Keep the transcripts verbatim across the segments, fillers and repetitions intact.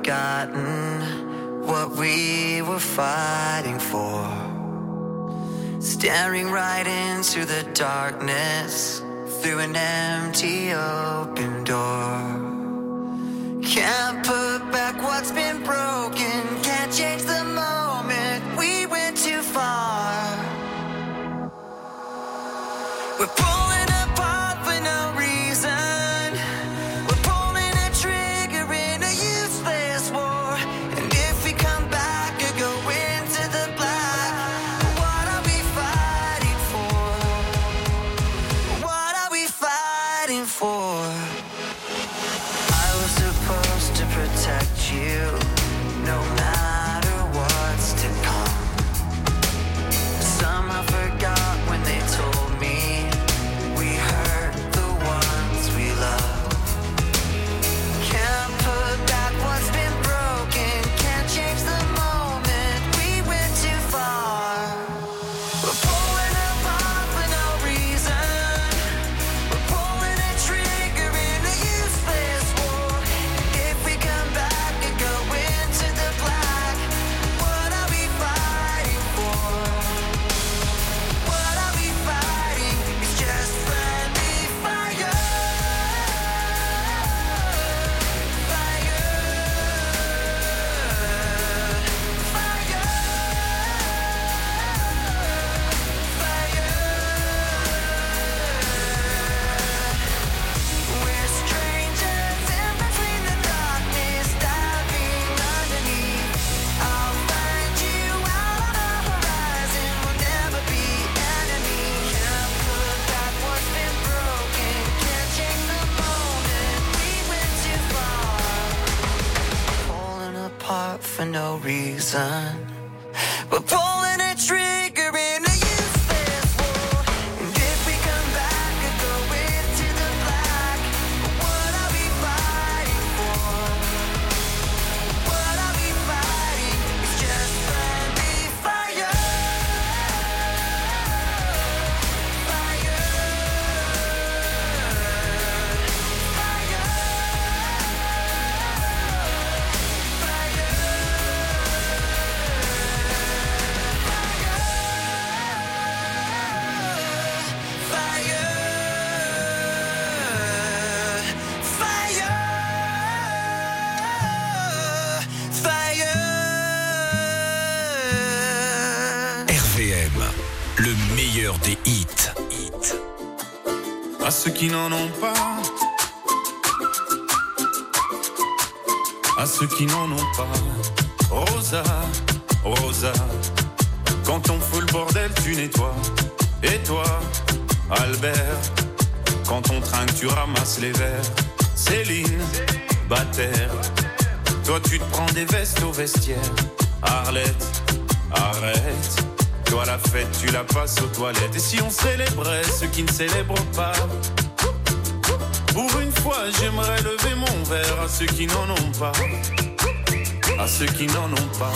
forgotten what we were fighting for. Staring right into the darkness through an empty open door. Can't put back what's been broken. Can't change the moment we went too far. We're pulling apart for no reason. We're pulling a trigger in a useless war. And if we come back or go into the black, what are we fighting for? What are we fighting for? I was supposed to protect you, no matter what's to come. Somehow forgot when they told me we hurt the ones we love. Can't put back what's been broken. Can't change the moment we went too far. We're pulling apart for no reason. We're pulling a trigger in a useless war. If we come back and go into the black, what are we fighting for? What are we fighting? It's just friendly fire. Fire. Fire. Fire. We're strangers in between the darkness, diving underneath. I'll find you out on the horizon. We'll never be enemies. Can't put back what's been broken. Can't change the moment we went too far. Falling apart for no reason. We're pulling a trigger in a useless war. And if we come back and go into the black, what are we fighting for? What are we fighting? It's just friendly fire. Fire. Fire. R V M, le meilleur des hits. Hits. À ceux qui n'en ont pas, à ceux qui n'en ont pas. Rosa, Rosa, quand on fout le bordel, tu nettoies. Et toi, Albert, quand on trinque, tu ramasses les verres. Céline, Bataire, toi tu te prends des vestes au vestiaire. Arlette, arrête, toi la fête, tu la passes aux toilettes. Et si on célébrait ceux qui ne célèbrent pas? Pour une fois, j'aimerais lever mon verre à ceux qui n'en ont pas. À ceux qui n'en ont pas.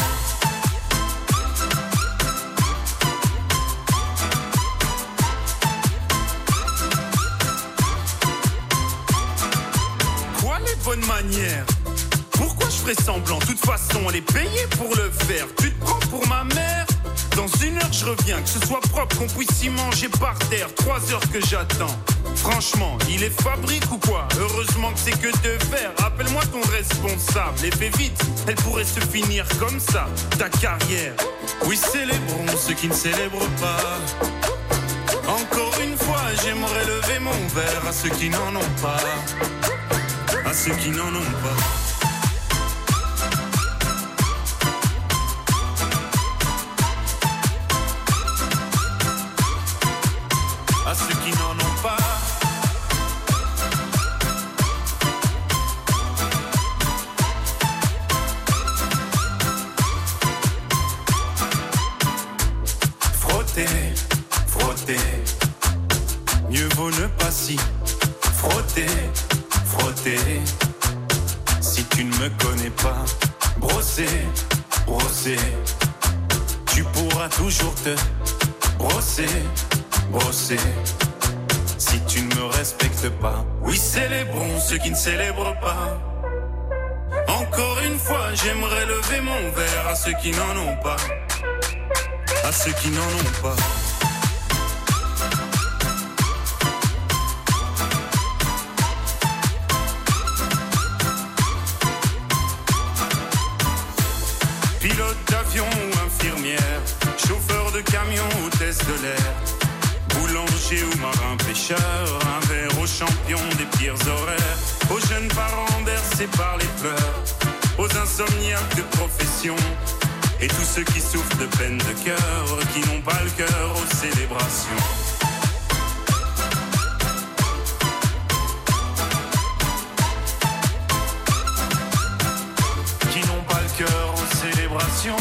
Quoi les bonnes manières? Pourquoi je ferais semblant? De toute façon, elle est payée pour le faire. Tu te prends pour ma mère? Dans une heure je reviens, que ce soit propre, qu'on puisse y manger par terre. Trois heures que j'attends. Franchement, il est fabrique ou quoi? Heureusement que c'est que de verre. Appelle-moi ton responsable et fais vite, elle pourrait se finir comme ça, ta carrière. Oui, célébrons ceux qui ne célèbrent pas. Encore une fois, j'aimerais lever mon verre à ceux qui n'en ont pas. À ceux qui n'en ont pas. À ceux qui n'en ont pas. Frotter, frotter, mieux vaut ne pas s'y frotter, frotter. Si tu ne me connais pas, brosser, brosser, tu pourras toujours te brosser, brosser. Si tu ne me respectes pas, oui, célébrons ceux qui ne célèbrent pas. Encore une fois, j'aimerais lever mon verre à ceux qui n'en ont pas. À ceux qui n'en ont pas. Pilote d'avion ou infirmière, chauffeur de camion, hôtesse de l'air, boulanger ou marin pêcheur, un verre aux champions des pires horaires, aux jeunes parents bercés par les pleurs, aux insomniaques de profession, et tous ceux qui souffrent de peine de cœur, qui n'ont pas le cœur aux célébrations. Qui n'ont pas le cœur aux célébrations.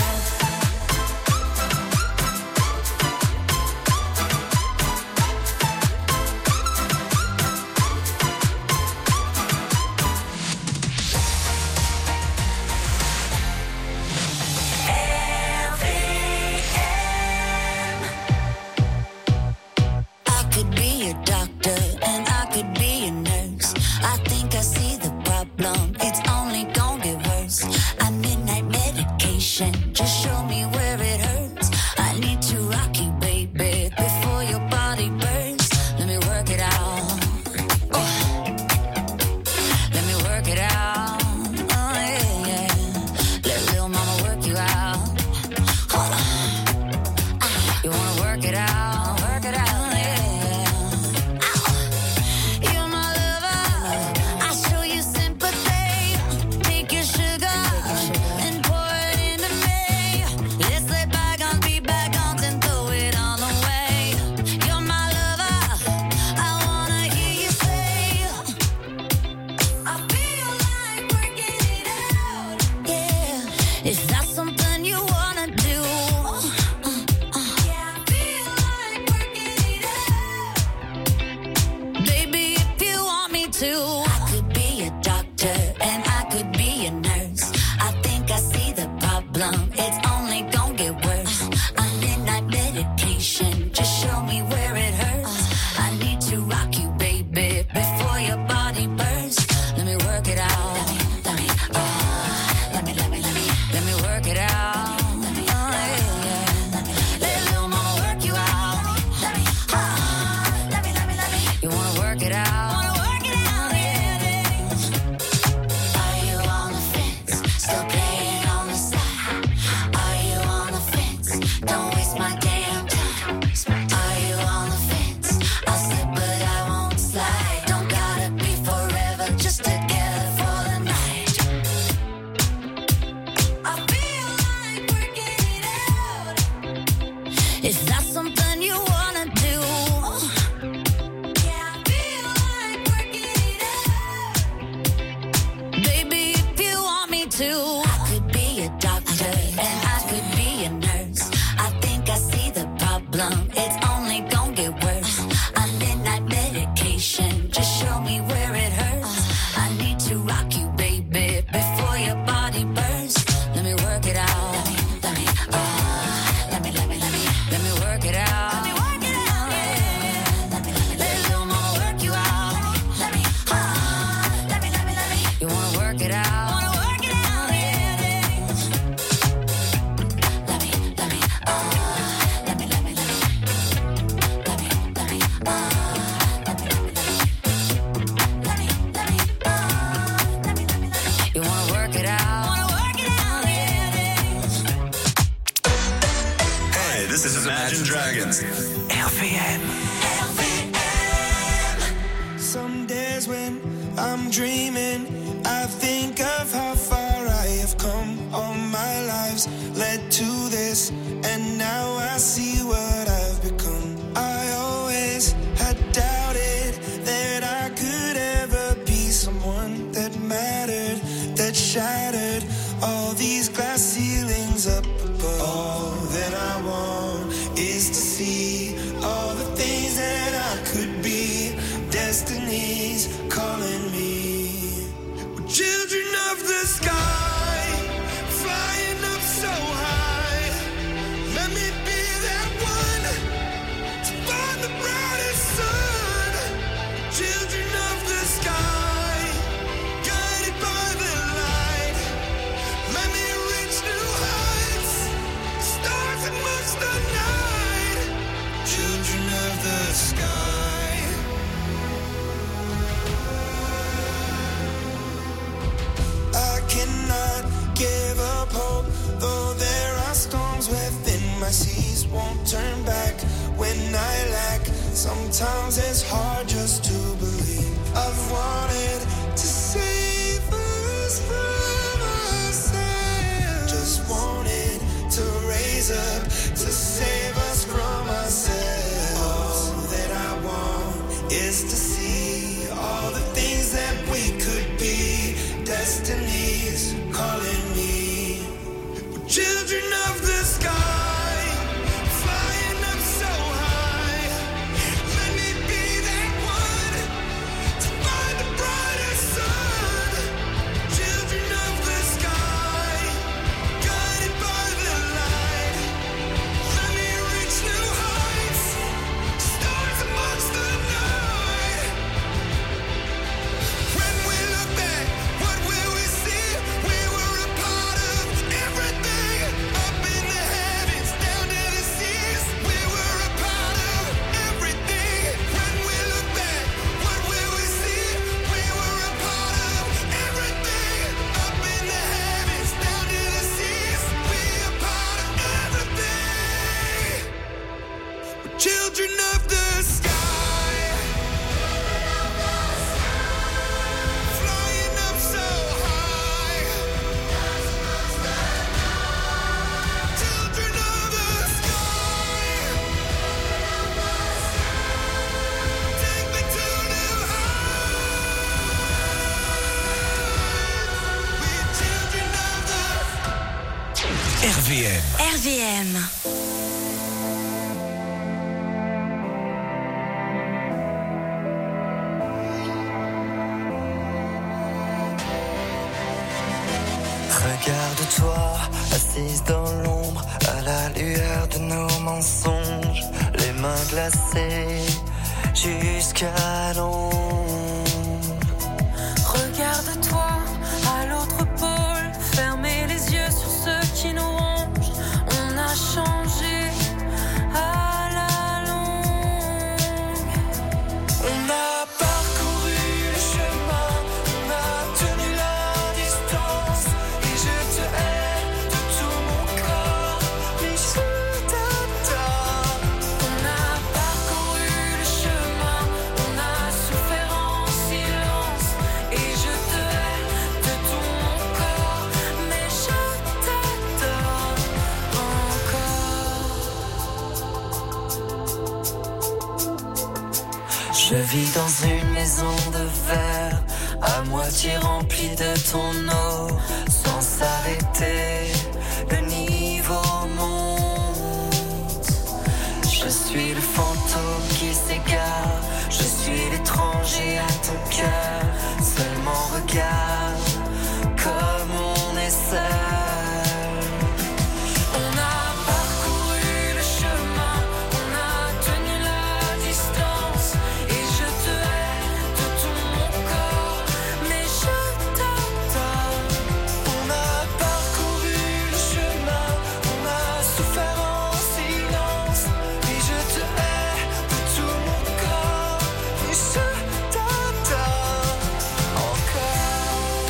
Just show me where it hurts. I need to rock you, baby, before your body burns. Let me work it out. Oh. Let me work it out. Oh, yeah, yeah. Let little mama work you out. Hold on. Ah. You wanna work it out? Work it out, yeah. Ow. You're my lover. I show you sympathy. Take your sugar and pour it into me. Let's let bygones be bygones and throw it all away. You're my lover. I wanna hear you say, I feel like working it out. Yeah, is that something you wanna do? Uh, uh. Yeah, I feel like working it out. Baby, if you want me to, I could be a doctor and I could be a nurse. I think I see the problem. It's only gonna get worse. I'm midnight medication. Just show me where it hurts. I need to rock you, baby, before your body bursts. Let me work it out. Let me, uh, let me, let me, let me, let me work it out. Let me, oh, yeah, yeah. Let little mama work you out. Let me, uh, let me, let me, let me. You wanna work it out? Wanna work it out, yeah, yeah. Are you on the fence? Still playing on the side? Are you on the fence? Don't waste my damn time. Are you on the fence? I'll slip but I won't slide. Don't gotta be forever, just together for the night. I feel like working it out. Is that something you wanna do? Yeah, I feel like working it out. Baby, if you want me to, I could be a doctor and I could be a nurse. I think I see the problem. It's only gonna get worse. I'm midnight medication. Just show me where it hurts. I need to rock you, baby, before your body bursts. Let me work it out. Let me, uh, let me, let me, let me, let me work it out. Let me work it out. Yeah. Let me, let me, let little mama work you out. Let me, uh, let me, let me, let me. You wanna work it out? Wanna work it out? Yeah, yeah. Let me, let me, uh, let me, let me, let me, let me, let me, uh, let me, let me, let me, let me, let me, uh, let me, let me, let me. You wanna work it out? Wanna work it out? Yeah, yeah. Hey, this is Imagine Dragons. R V M. Some days when I'm dreaming, I think of how far I have come. All my lives led to this, and now I see what I've become. I always had doubted that I could ever be someone that mattered, that shattered all these glass ceilings up above. All that I want is to see all the things that I could be. Destiny's calling me. We're children of the sky, flying up so high. Let me my seas won't turn back when I lack. Sometimes it's hard just to believe. I've wanted to save us from ourselves. Just wanted to raise up to save us from ourselves. All that I want is to see all the things that we could be. Destiny's calling me. We're children of the sky, flying up so high. Let me be that one to find the brighter sun. Children of the sky, guided by the light. Let me reach new heights, stars amongst the night. When we look back, what will we see? We were a part of everything. Up in the heavens, down to the seas. We were a part of everything. When we look back, what will we see? We were a part of everything. Up in the heavens, down to the seas. We a part of everything. We're children of the sky. Flying up so high. Children of the sky. Take me to new heights. We're children of the R V M. R V M. Regarde-toi, assise dans l'ombre, à la lueur de nos mensonges, les mains glacées jusqu'à l'ombre. Regarde-toi à l'autre pôle, fermez les yeux sur ceux qui nous rongent. On a changé à la longue. On a parcouru le chemin, on a tenu la distance, et je te hais de tout mon corps, mais je t'adore. On a parcouru le chemin, on a souffert en silence. Et je te hais de tout mon corps, mais je t'adore encore. Je vis dans une maison de verre, à moitié remplie de ton eau, sans s'arrêter, le niveau monte. Je suis le fantôme qui s'égare, je suis l'étranger à ton cœur. Seulement regarde comme on est seul. On a parcouru le chemin, on a tenu la distance. Et je te hais de tout mon corps, mais je t'adore. On a parcouru le chemin, on a souffert en silence, et je te hais de tout mon corps, et je t'adore encore.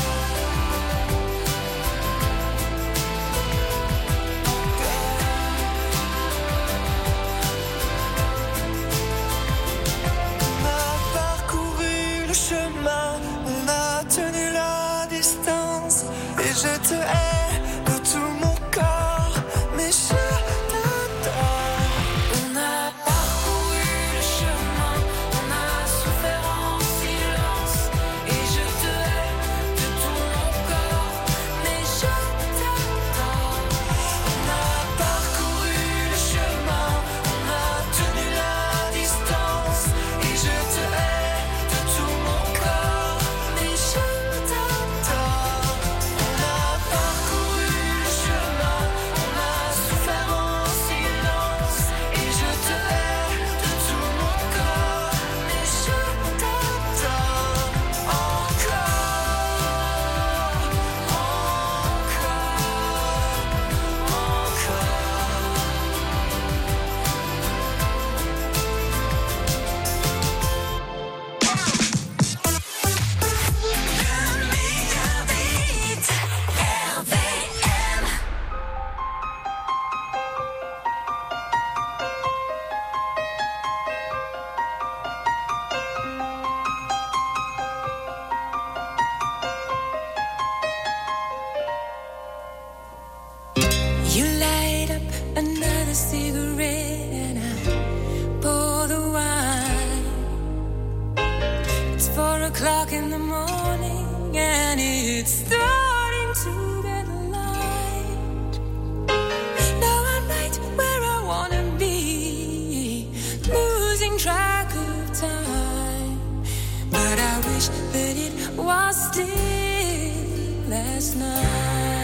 You light up another cigarette and I pour the wine. It's four o'clock in the morning and it's starting to get light. Now I'm right where I wanna be, losing track of time. But I wish that it was still last night.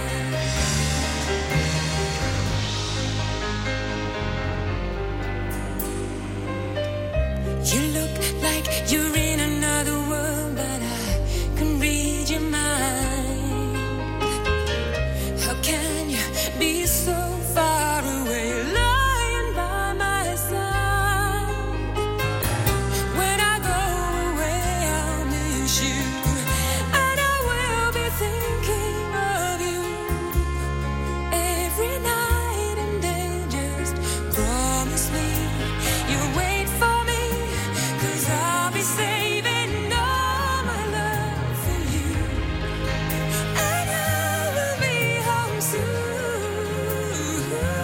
You look like you're in another world, but I can read your mind. How can you be so far away, lying by my side? When I go away, I'll miss you, and I will be thinking of you every night and day. Just promise me you'll wait for me, 'cause I'll be saving all my love for you, and I will be home soon.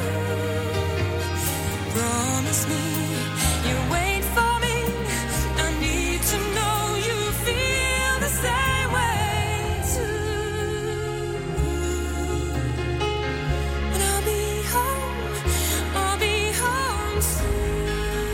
Promise me you'll wait for me. I need to know you feel the same way too. And I'll be home, I'll be home soon.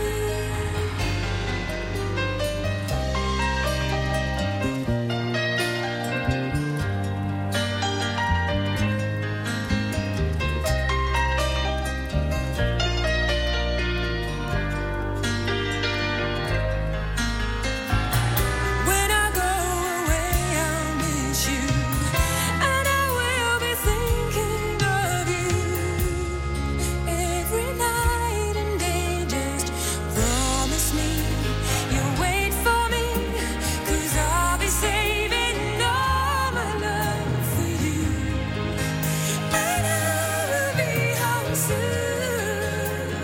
When I go away, I'll miss you, and I will be thinking of you every night and day. Just promise me you'll wait for me, 'cause I'll be saving all my love for you, and I will be home soon.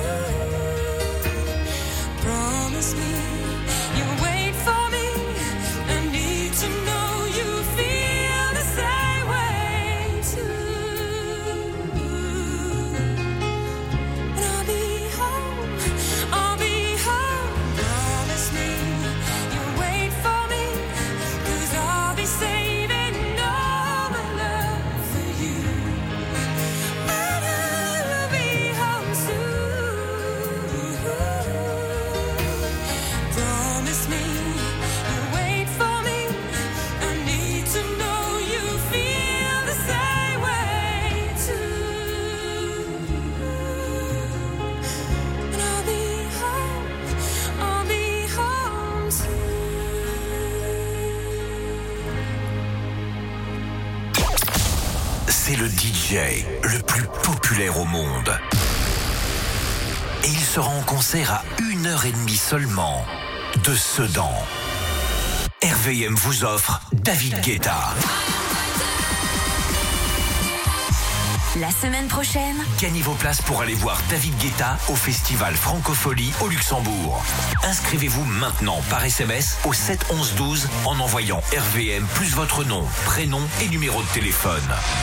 Promise me you'll wait for me. I need to know you feel the same way too. And I'll be home, I'll be home. Promise me you'll wait for me, 'cause I'll be saving all my love for you, and I will be home soon. Promise me you'll wait for me. I need to know you feel the same way too. And I'll be home, I'll be home soon. C'est le D J le plus populaire au monde. Et il sera en concert à une heure et demie seulement de Sedan. R V M vous offre David Guetta. La semaine prochaine, Gagnez vos places pour aller voir David Guetta au festival Francophonie au Luxembourg. Inscrivez-vous maintenant par S M S au sept onze douze en envoyant R V M plus votre nom, prénom et numéro de téléphone.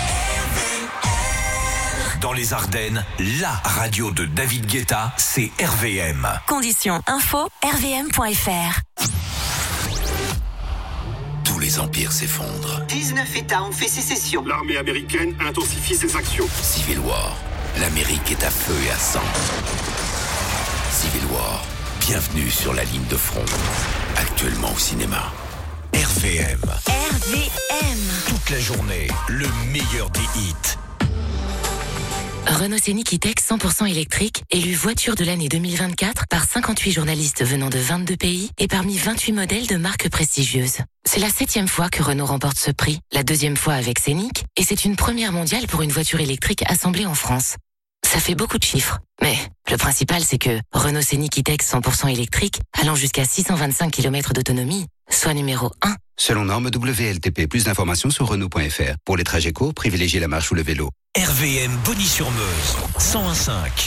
Dans les Ardennes, la radio de David Guetta, c'est R V M. conditions info r v m point f r. Tous les empires s'effondrent. dix-neuf États ont fait sécession. L'armée américaine intensifie ses actions. Civil War, l'Amérique est à feu et à sang. Civil War, bienvenue sur la ligne de front. Actuellement au cinéma. R V M. R V M. Toute la journée, le meilleur des hits. Renault Scénic E-Tech cent pour cent électrique, élu voiture de l'année deux mille vingt-quatre par cinquante-huit journalistes venant de vingt-deux pays et parmi vingt-huit modèles de marques prestigieuses. C'est la septième fois que Renault remporte ce prix, la deuxième fois avec Scénic, et c'est une première mondiale pour une voiture électrique assemblée en France. Ça fait beaucoup de chiffres, mais le principal c'est que Renault Scénic E-Tech cent pour cent électrique, allant jusqu'à six cent vingt-cinq kilomètres d'autonomie, soit numéro un. Selon norme W L T P, plus d'informations sur Renault point F R. Pour les trajets courts, privilégiez la marche ou le vélo. R V M Bonny-sur-Meuse, cent un virgule cinq.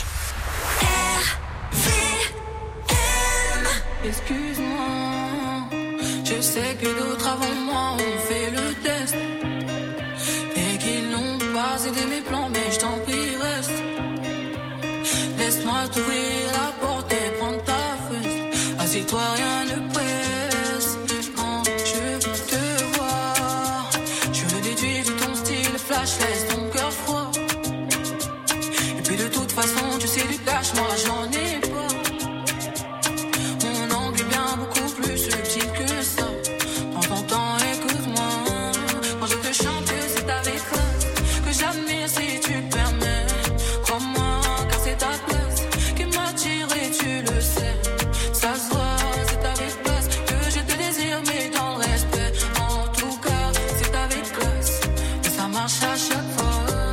Excuse-moi, je sais que d'autres avant moi ont fait le test et qu'ils n'ont pas été changer mes plans, mais je t'en prie, reste. Laisse-moi t'ouvrir la porte et prendre ta fesse. Assieds-toi, rien ne presse. Quand je te vois, je le déduis de ton style flash, laisse ton cœur froid. Et puis de toute façon, tu sais du cash, moi j'en ai pas. Mon angle est bien beaucoup plus subtil que ça. Prends ton temps, écoute-moi. Quand je te chante, c'est avec classe que j'admire si tu le permets. Crois-moi, car c'est ta place qui m'attire et tu le sais. Ça se voit, c'est avec classe que je te désire, mais dans le respect. En tout cas, c'est avec classe et ça marche à chaque fois.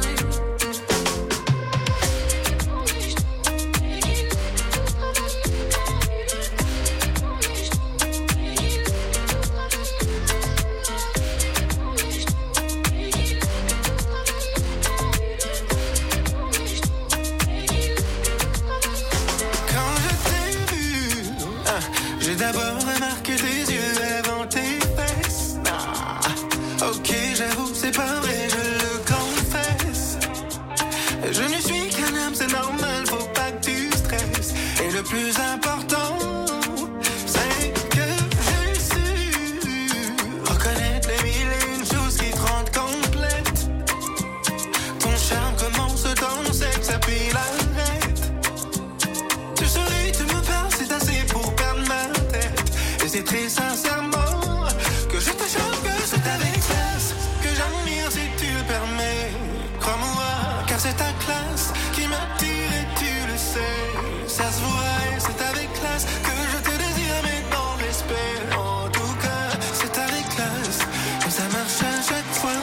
Quand je t'ai vu, ah, j'ai d'abord remarqué tes yeux avant tes fesses. Ah, ok, j'avoue, c'est pas vrai, je le confesse. Je ne suis qu'un homme, c'est normal, faut pas que tu stresses. Et le plus important, c'est que j'ai su reconnaître les mille et une choses qui te rendent complète. Ton charme commence dans le sexe, puis l'arrête. Tu souris, tu me parles, c'est assez pour perdre ma tête. Et c'est très sincèrement que je te chante, que c'est avec classe que j'admire si tu le permets. Crois-moi, car c'est ta classe qui m'attire et tu le sais. Ça se voit et c'est avec classe que je te désire, mais dans le respect. En tout cas, c'est avec classe que ça marche à chaque fois.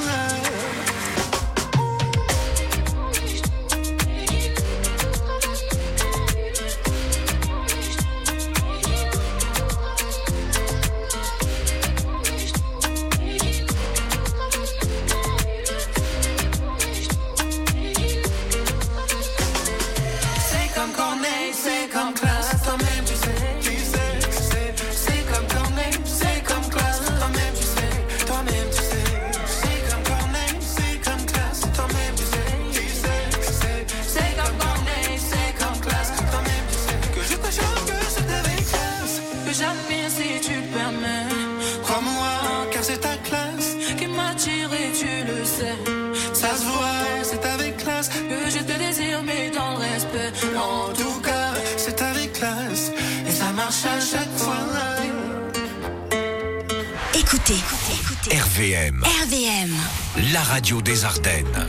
C'est comme Corneille, c'est comme classe, toi-même tu sais, tu sais, tu sais. C'est comme Corneille, c'est comme classe, toi-même tu sais, toi-même tu sais. C'est comme Corneille, c'est comme classe, toi-même tu sais, tu sais, tu sais. C'est comme Corneille, c'est comme classe, toi-même tu sais. Que je te chante, que c'est avec classe Que j'admire si tu le permets. Crois-moi, car c'est ta classe Qui m'attire et tu le sais. Ça se voit, c'est avec classe Que je te désire, mais dans le respect. En tout cas, c'est avec classe et ça marche à chaque fois. Écoutez, écoutez. R V M, R V M. la radio des Ardennes.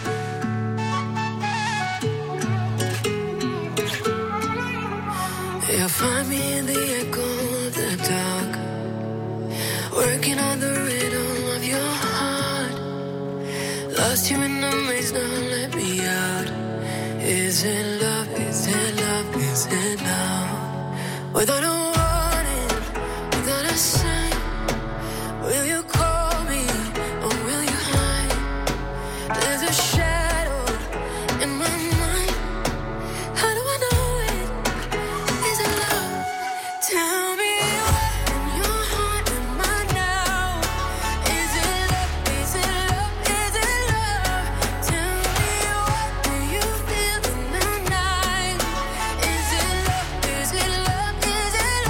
You'll find me in the echo of the dark, working on the rhythm of your heart. Lost you in the maze, now let me out. Is it love? Is it love? Is it love? Without a warning, without a sign, will you call me or will you hide? There's a shadow in my mind. How do I know it? Is it love? Tell me what in your heart am I now? Is it love? Is it love? Is it love? Tell me what do you feel in the night? Is it love? Is it love? Is it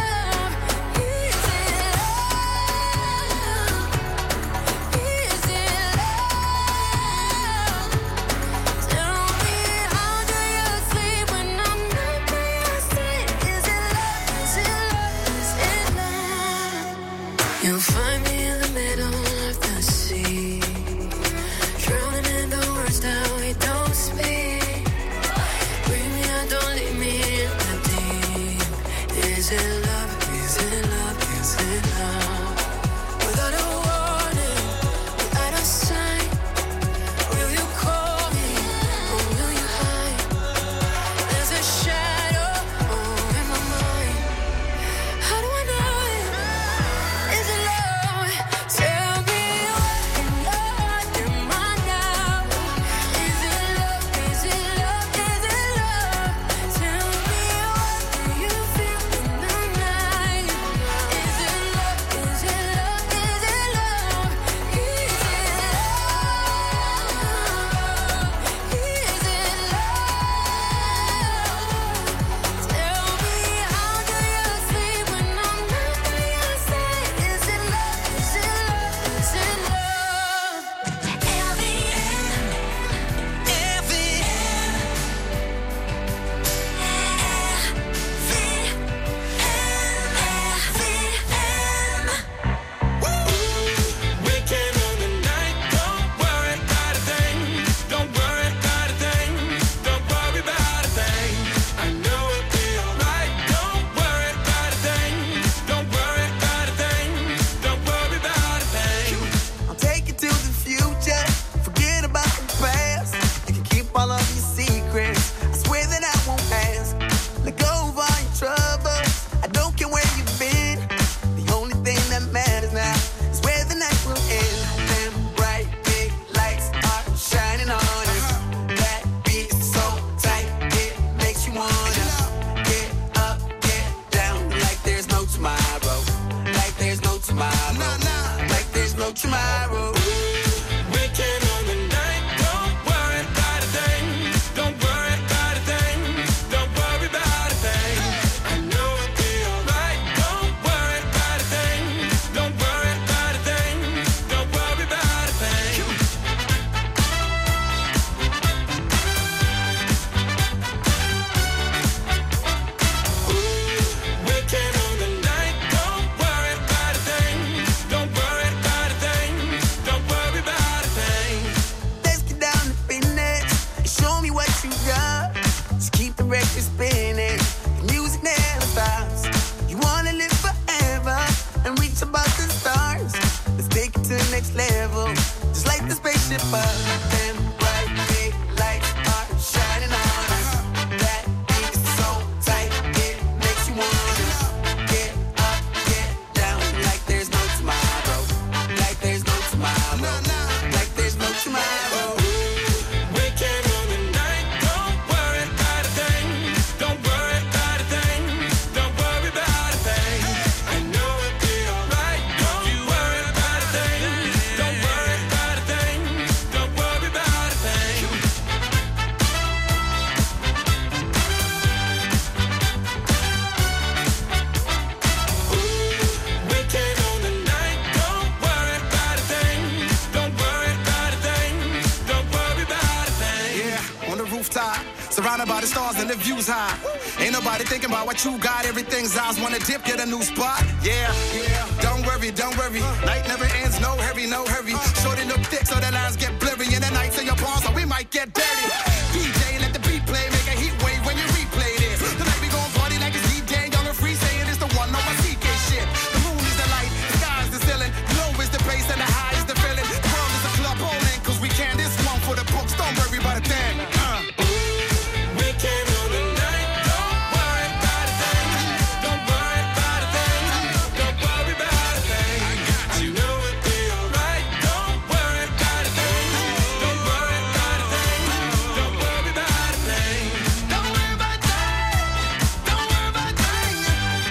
rooftop, surrounded by the stars and the views high. Ain't nobody thinking about what you got, everything's ours. Wanna dip, get a new spot, yeah, yeah. Don't worry, don't worry, night never ends, no hurry, no hurry. Shorty look thick so the lines get blurry, and the nights in your palms so we might get dirty. D J, let the beat play, make a heat wave when you replay this. Tonight we gon' party like it's D-Day, young and free, saying it's the one, no my C K shit. The moon is the light, the sky is the ceiling, low is the bass and the high is the feeling. The world is a club bowling, cause we can this one for the books, don't worry about a thing. Uh. We came on the night, don't worry about a thing. Don't worry about a thing. Don't worry about a thing. You know it'll be alright. Don't worry about a thing. Don't worry about a thing. Don't worry about a thing. Don't worry about a thing. Don't worry about a thing.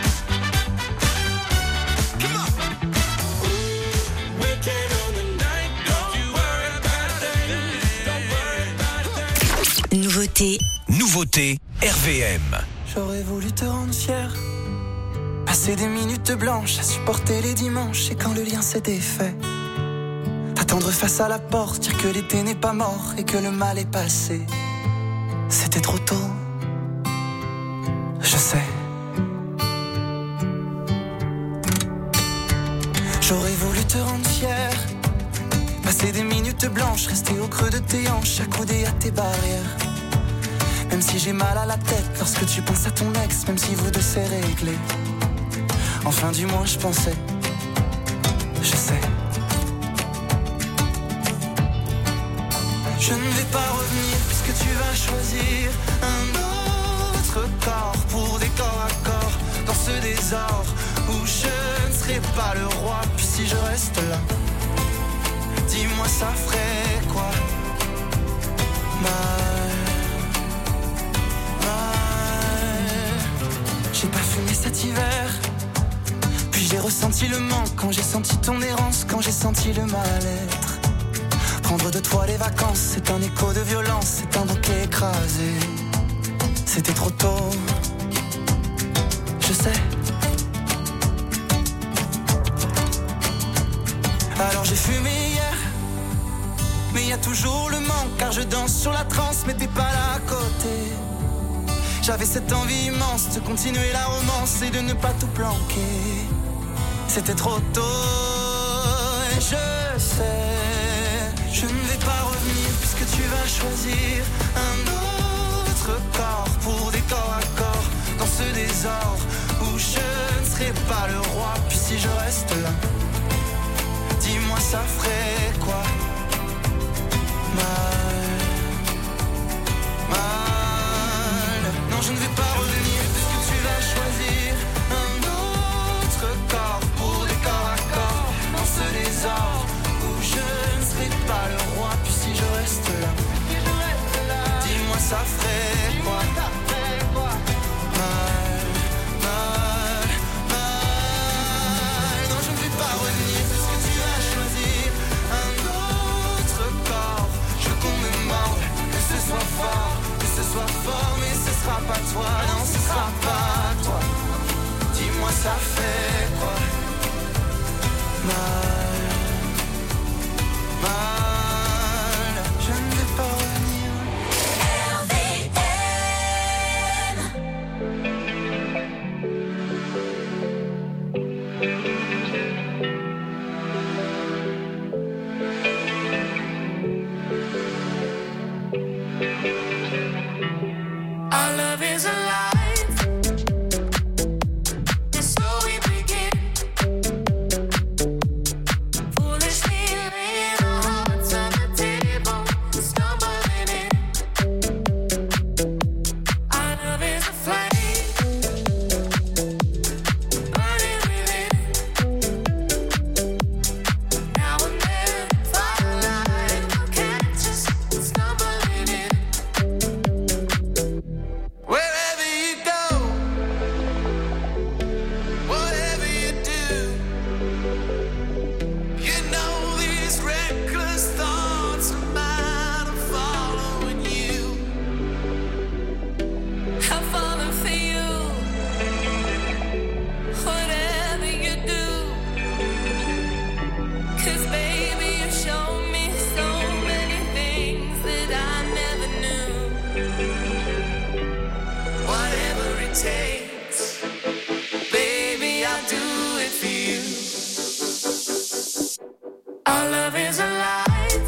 Come on. We came on the night, don't you worry about a thing. Don't worry about a thing. Nouveauté. Nouveauté R V M. J'aurais voulu te rendre fier, passer des minutes blanches à supporter les dimanches. Et quand le lien s'est défait, t'attendre face à la porte, dire que l'été n'est pas mort et que le mal est passé. C'était trop tôt, je sais. J'aurais voulu te rendre fier, passer des minutes blanches, rester au creux de tes hanches, accoudé à tes barrières. Même si j'ai mal à la tête lorsque tu penses à ton ex, même si vous deux c'est réglé. Enfin du moins je pensais, je sais. Je ne vais pas revenir puisque tu vas choisir un autre corps pour des corps à corps dans ce désordre où je ne serai pas le roi. Puis si je reste là, dis-moi ça ferait quoi? Mal. J'ai pas fumé cet hiver, puis j'ai ressenti le manque quand j'ai senti ton errance, quand j'ai senti le mal-être. Prendre de toi les vacances, c'est un écho de violence, c'est un bouquet écrasé. C'était trop tôt, je sais. Alors j'ai fumé hier, mais y a toujours le manque, car je danse sur la transe, mais t'es pas là à côté. J'avais cette envie immense de continuer la romance et de ne pas tout planquer. C'était trop tôt et je sais, je ne vais pas revenir puisque tu vas choisir un autre corps pour des corps à corps dans ce désordre où je ne serai pas le roi. Puis si je reste là, dis-moi ça ferait quoi? Mal, mal. Non, je ne vais pas revenir puisque tu vas choisir un autre corps pour des corps à corps dans ce désordre où je ne serai pas le roi. Puis si je reste là, dis-moi ça ferait quoi? Mal, mal, mal. Non, je ne vais pas revenir puisque tu vas choisir un autre corps. Je veux qu'on me morde, que ce soit fort, que ce soit fort, mais ce sera pas toi, non, ce sera pas toi. Dis-moi ça fait quoi? Mal, mal. Je ne vais pas revenir. R V Our love is alive, and so we begin. Foolishly laying our hearts Whatever it takes, baby, I'll do it for you. Our love is alive.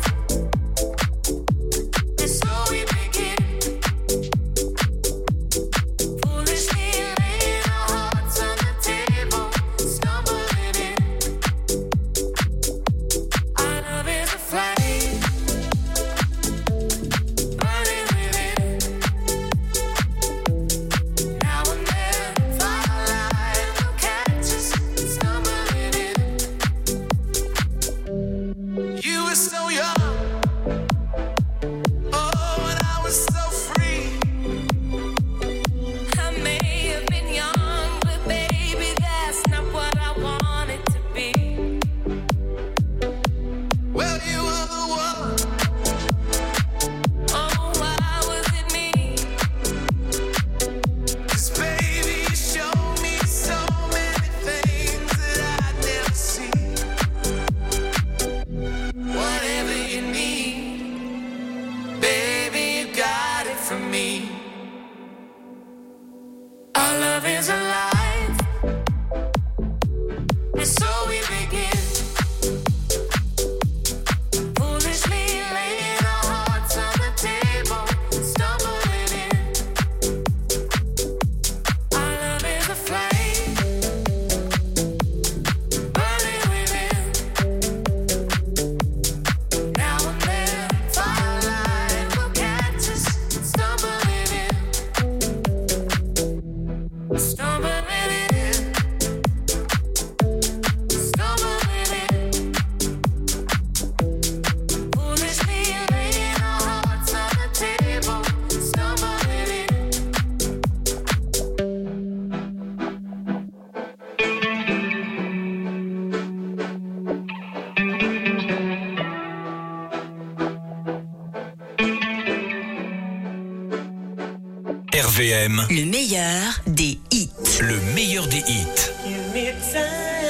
R V M. Le meilleur des hits. Le meilleur des hits. Give me time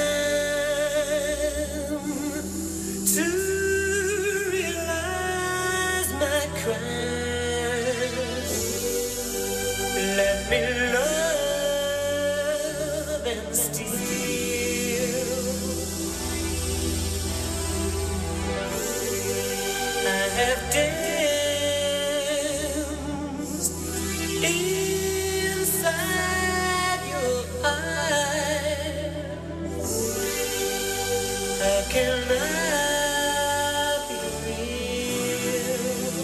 to realize my crimes. Let me love and steal. I have danced inside your eyes. How can I be real?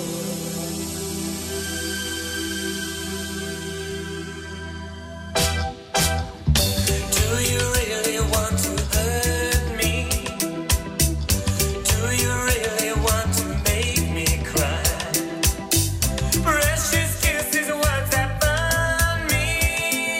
Do you really want to hurt me? Do you really want to make me cry? Precious kisses, words that burn me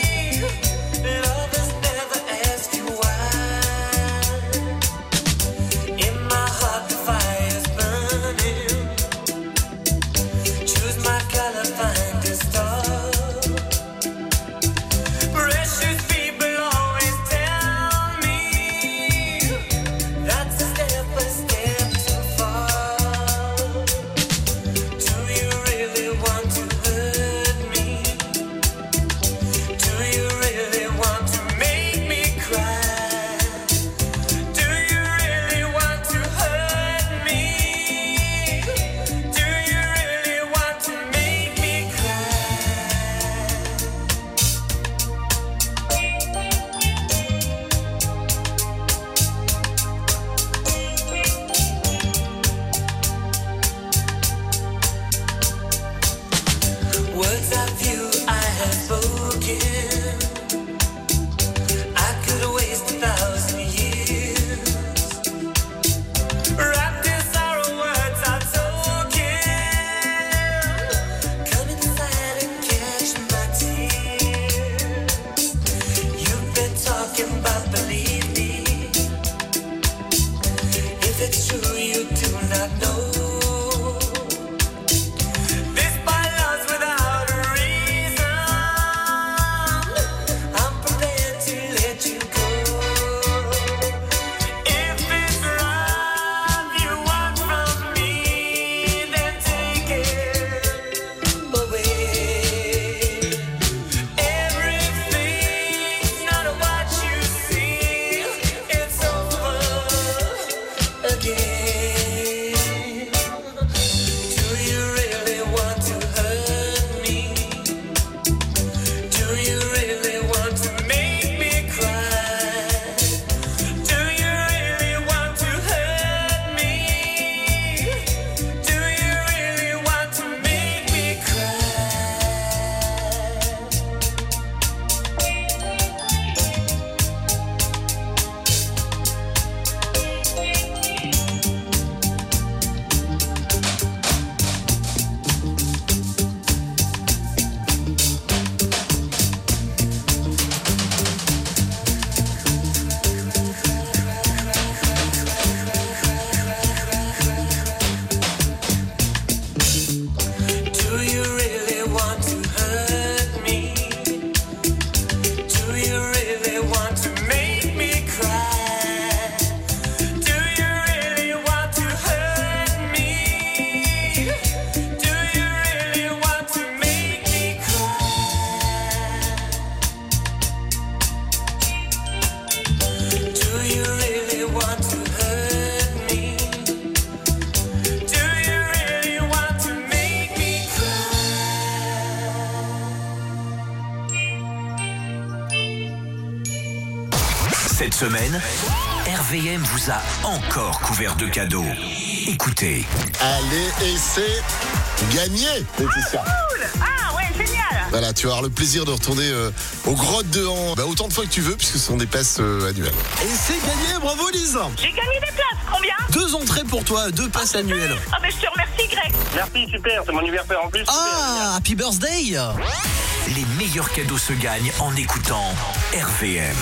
Cette semaine, R V M vous a encore couvert de cadeaux. Écoutez. Allez, et c'est gagné, Laetitia. Cool. Ah ouais, génial. Voilà, tu vas avoir le plaisir de retourner euh, aux grottes de Han bah, autant de fois que tu veux, puisque ce sont des passes euh, annuelles. Et c'est gagné, bravo Lise. J'ai gagné des places, combien? Deux entrées pour toi, deux passes oh, annuelles. Ah ben je te remercie Greg. Merci, super, c'est mon anniversaire en plus. Ah, happy birthday. Les meilleurs cadeaux se gagnent en écoutant R V M.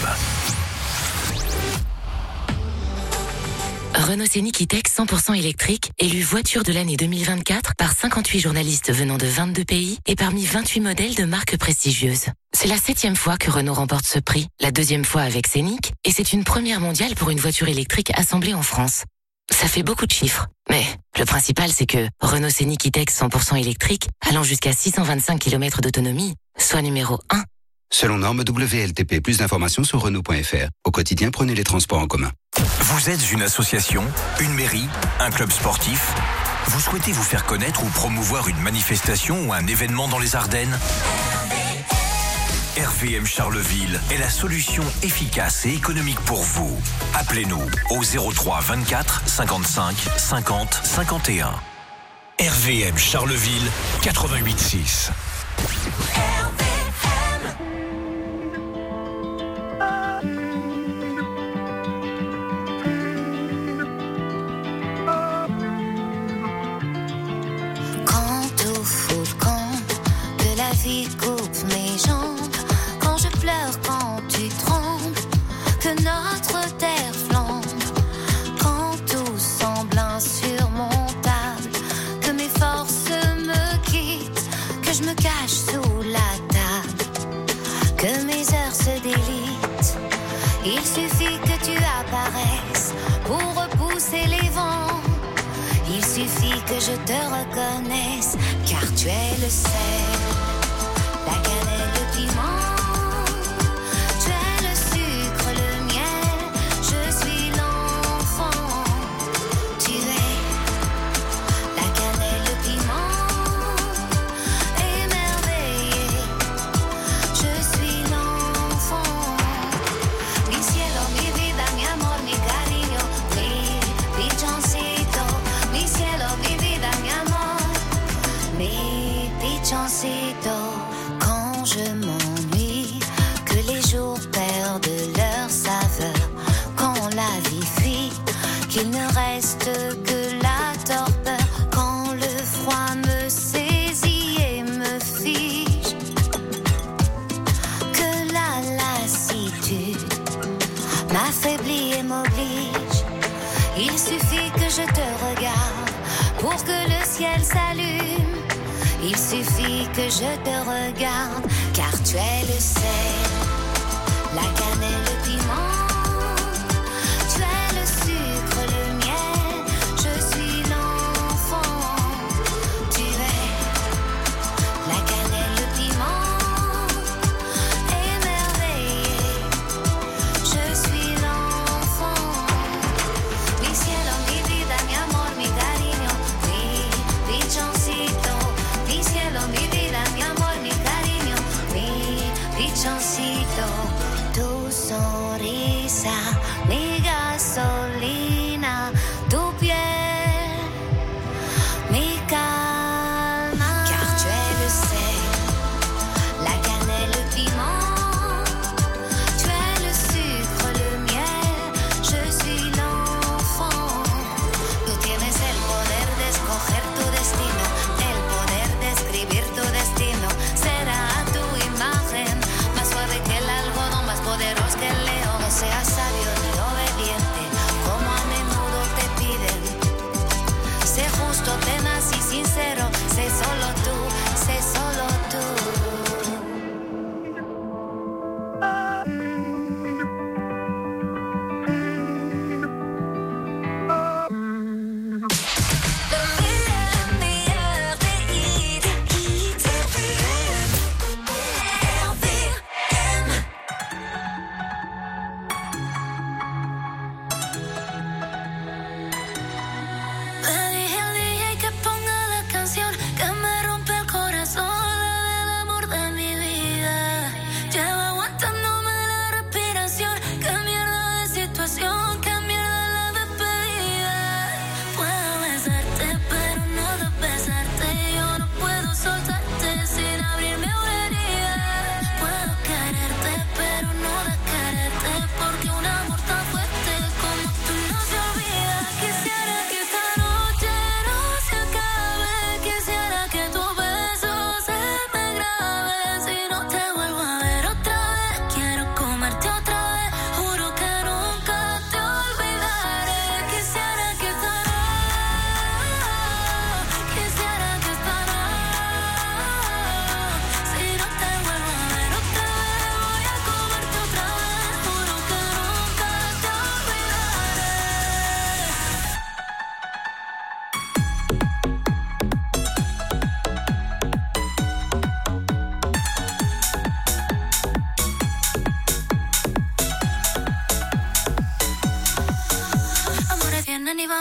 Renault Scénic E-Tech cent pour cent électrique, élu voiture de l'année deux mille vingt-quatre par cinquante-huit journalistes venant de vingt-deux pays et parmi vingt-huit modèles de marques prestigieuses. C'est la septième fois que Renault remporte ce prix, la deuxième fois avec Scénic, et c'est une première mondiale pour une voiture électrique assemblée en France. Ça fait beaucoup de chiffres, mais le principal c'est que Renault Scénic E-Tech cent pour cent électrique, allant jusqu'à six cent vingt-cinq kilomètres d'autonomie, soit numéro un. Selon norme W L T P, plus d'informations sur Renault point F R. Au quotidien, prenez les transports en commun. Vous êtes une association, une mairie, un club sportif? Vous souhaitez vous faire connaître ou promouvoir une manifestation ou un événement dans les Ardennes? R V M Charleville est la solution efficace et économique pour vous. Appelez-nous au zéro trois vingt-quatre cinquante-cinq cinquante cinquante et un. R V M Charleville quatre-vingt-huit six. Coupe mes jambes quand je pleure, quand tu trembles, que notre terre flambe, quand tout semble insurmontable, que mes forces me quittent, que je me cache sous la table, que mes heures se délitent. Il suffit que tu apparaisses pour repousser les vents. Il suffit que je te reconnaisse, car tu es le sel. La cannelle, le piment, tu es le sucre, le miel, je suis l'enfant. Tu es la cannelle, le piment, émerveillé, je suis l'enfant. Mi cielo, mi vida, mi amor, mi cariño, mi pichoncito. Mi cielo, mi vida, mi amor, mi pichoncito. Je m'ennuie, que les jours perdent leur saveur, quand la vie fuit, qu'il ne reste que la torpeur, quand le froid me saisit et me fige, que la lassitude m'affaiblit et m'oblige. Il suffit que je te regarde pour que le ciel s'allume. Il suffit que je te regarde, car tu es le sel, la cannelle, le piment, tu es le sucre, le miel, je suis l'enfant. Tu es la cannelle, le piment, émerveillé, je suis l'enfant. Mi cielo, mi vida, mi amor, mi cariño, mi pichoncito. Mi cielo, mi vida, mi amor, mi cariño, mi pichoncito. Tous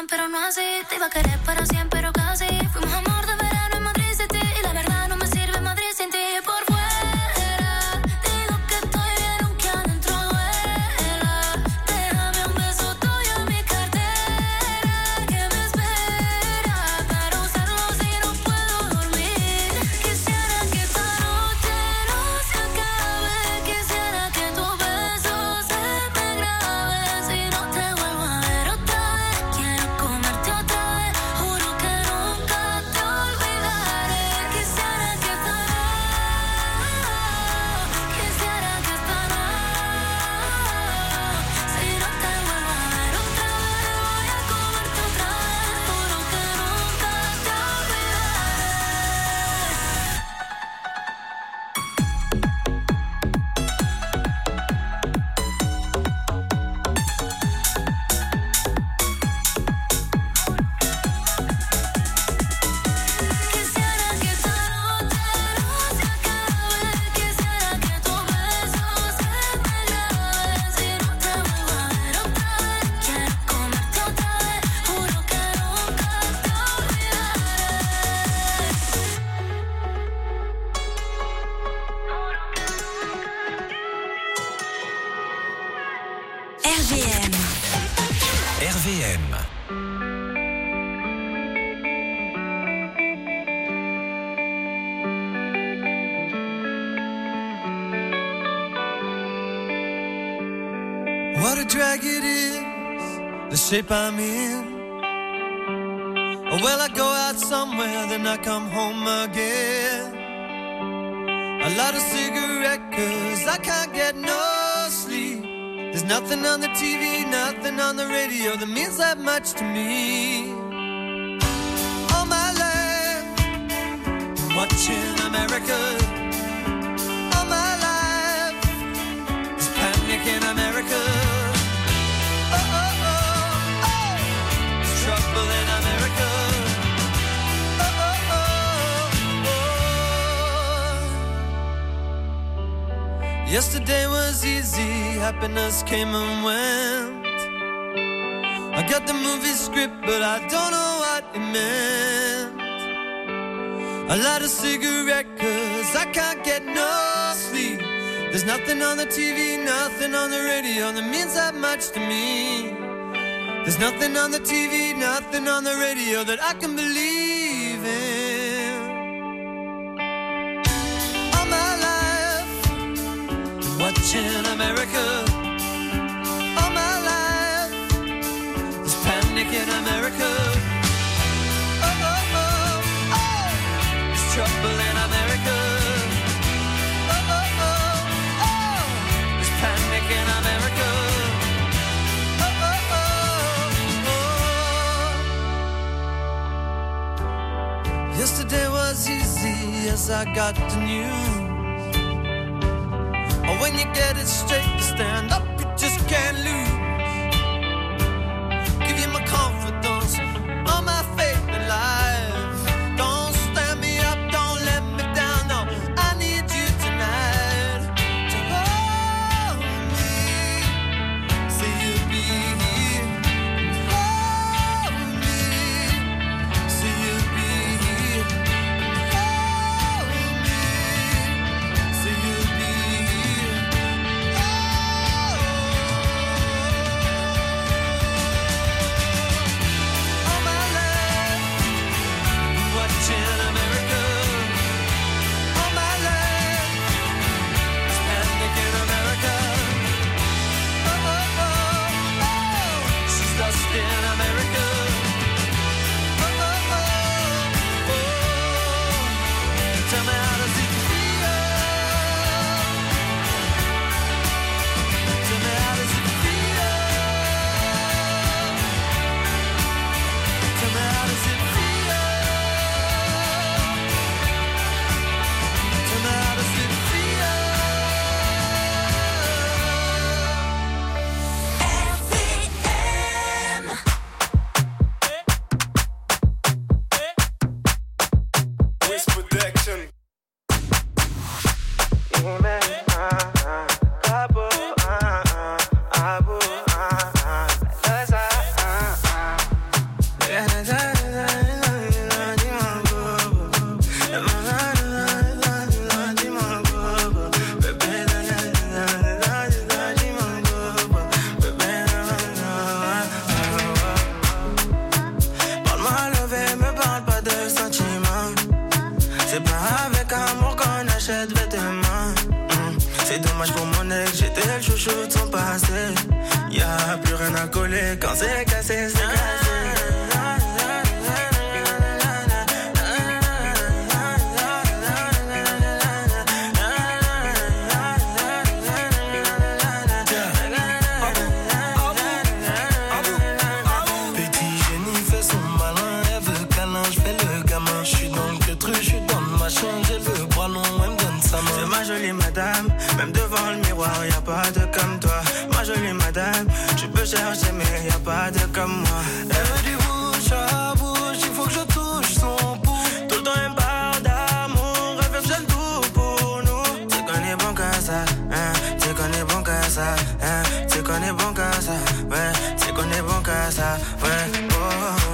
llaman pero no así. Te iba a querer para siempre pero casi. Fuimos amor de verano en Madrid City. Y la verdad no me sirve Madrid sin ti. Por fuera digo que estoy bien aunque adentro duela. Déjame un beso tuyo en mi cartera que me espera para usarlo si no puedo dormir. Quisiera que esta noche no se acabe. Quisiera que tu beso se me grabe. Si no te vuelvo a ver otra vez, quiero comerte otra vez. Juro que nunca te olvidaré. Quisiera que esta Quisiera que esta si no te vuelvo a ver otra vez, voy a comerte otra vez. Juro que nunca te Quisiera que esta noche no se acabe. Quisiera que tu beso se me grabe. Si no te vuelvo a ver otra vez, quiero comerte otra vez. Juro que nunca te R V M. R V M. What a drag it is, the shape I'm in. Oh, well, I go out somewhere, then I come home again. I light a cigarette cause I can't get no sleep. There's nothing on the T V, nothing on the radio that means that much to me. All my life, watching America. All my life, there's panic in America. Oh, oh, oh, oh, there's trouble in America. Oh, oh, oh, oh. Yesterday was easy, happiness came and went. I got the movie script, but I don't know what it meant. I light a cigarette cause I can't get no sleep. There's nothing on the T V, nothing on the radio that means that much to me. There's nothing on the T V, nothing on the radio that I can believe in. All my life, watching America. All my life, there's panic in America. Oh, oh, oh, oh, there's trouble in America. Oh, oh, oh, oh, there's panic in America. Oh, oh, oh, oh. Yesterday was easy as I got the news. Oh, when you get it straight, you stand up, you just can't lose. Give you my confidence, all my faith in life. Don't stand me up, don't let me down, no. I need you tonight to hold me. Say you'll be here and hold me. Say you'll be here and hold me. Say you'll be here. All my life, watching America. All my life, it's panic in America. Oh, oh, oh, oh, she's lost in America. Oh, oh, oh, oh, tell me how does it feel? Tell me how does it feel? Tell me how does it feel? Tell me how does it feel? Wiz Production. avec amour qu'on achète vêtements. Mm. C'est dommage pour mon ex, j'étais le chouchou de son passé. Y'a plus rien à coller quand c'est cassé, c'est cassé. C'est ma jolie madame, même devant le miroir, y'a pas de comme toi. Ma jolie madame, tu peux chercher mais y'a pas de comme moi. Elle veut du bouche à bouche, il faut que je touche son pouce. Tout le temps elle parle d'amour, elle veut que j'aime tout pour nous. Tu connais bon qu'à ça, hein, tu connais bon qu'à ça, hein, tu connais bon qu'à ça, ouais, tu connais bon qu'à ça, ouais, oh.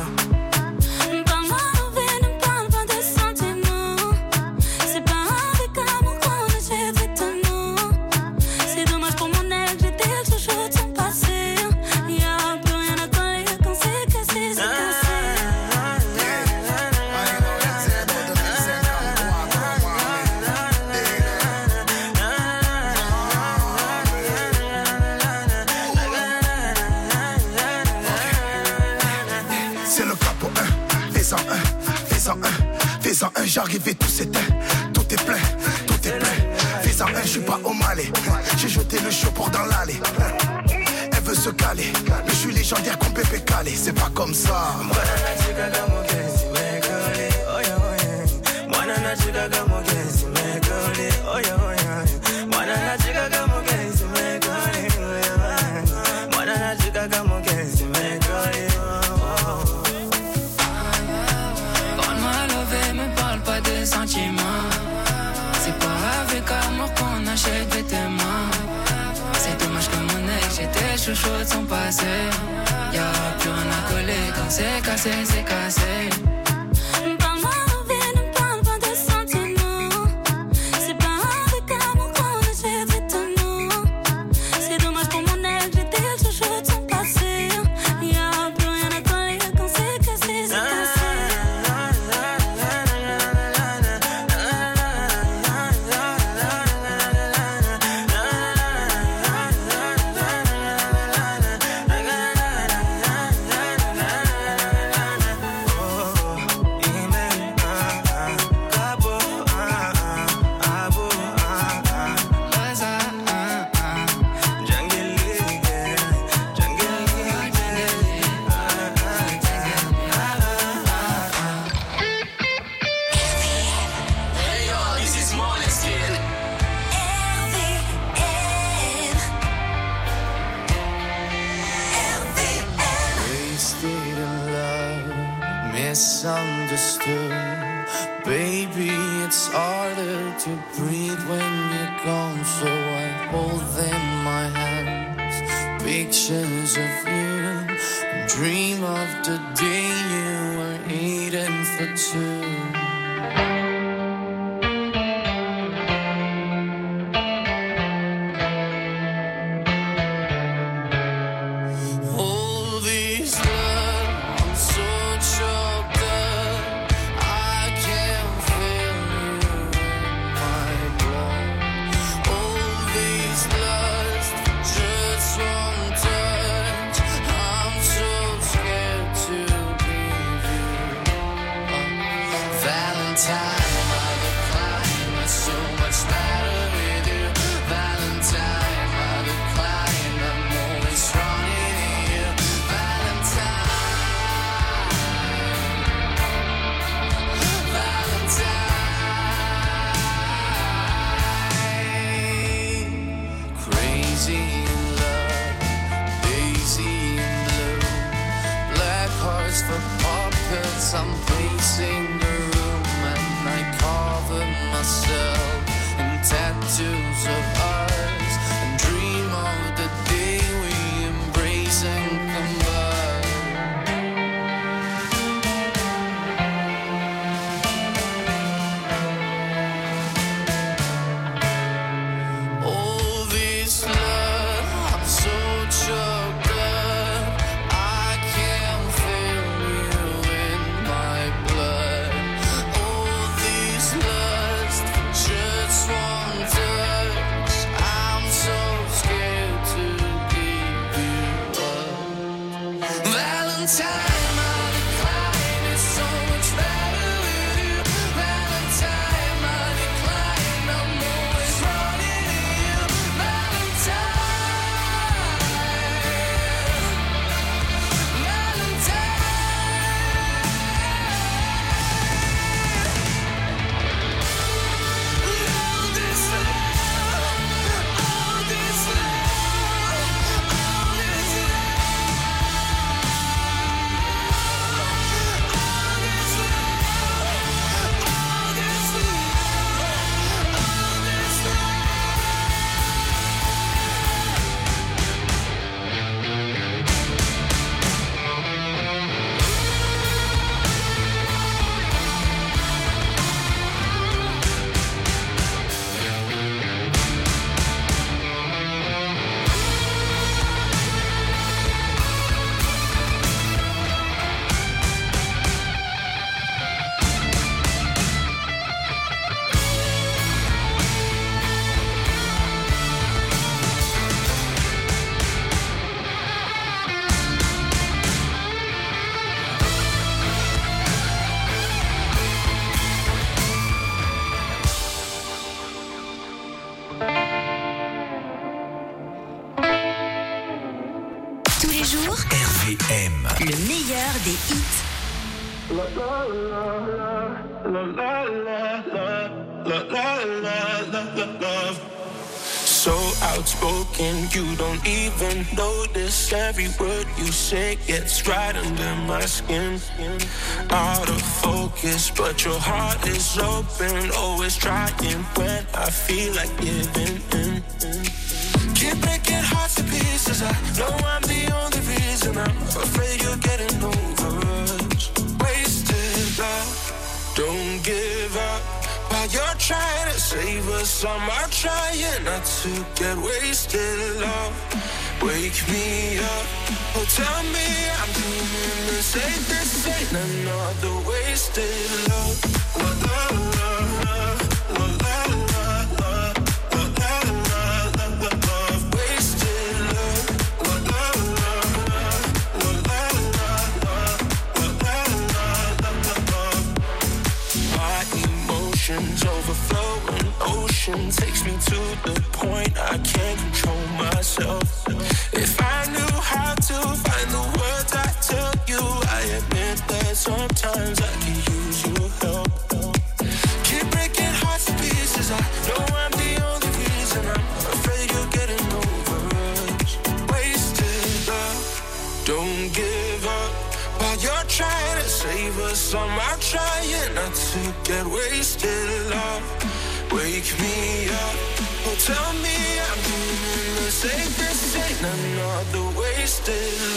Fais-en un, j'arrive et tout s'éteint. Tout est plein, tout est plein. Fais-en un, je suis pas au Malais. J'ai jeté le chaud dans l'allée. Elle veut se caler, mais je suis légendaire comme Pépé Calé. C'est pas comme ça. C'est pas avec amour qu'on achète vêtements. C'est dommage que mon ex, j'étais chouchou de son passé. Y'a plus rien à coller quand c'est cassé, c'est cassé. Misunderstood, baby, it's harder to breathe when you're gone. So I hold in my hands pictures of you, and dream of the day you were eating for two. M. Le meilleur des hits. La la la la la la la la la la. So outspoken, you don't even notice. Every word you say gets right under my skin. Out of focus, but your heart is open. Always trying when I feel like giving in. Keep breaking hearts to pieces. I know I'm the only reason. I'm afraid you're getting over us. Wasted love, don't give up. While you're trying to save us, I'm trying not to get wasted, love. Wake me up, oh tell me I'm dreaming this ain't, this ain't another wasted love. La, la, la, la, la, la, la, la, la, la, la, love. Wasted love. La, la, la, la, la, la, la, la, la, la. My emotions overflowing, ocean takes me to the point I can't control myself. If I knew how to find the words I tell you, I admit that sometimes I can use your help. Keep breaking hearts to pieces. I know I'm the only reason. I'm afraid you're getting over us. Wasted love, don't give up. While you're trying to save us, I'm trying not to get wasted, love. Wake me up, oh tell me I'm dreaming this ain't, this ain't another wasted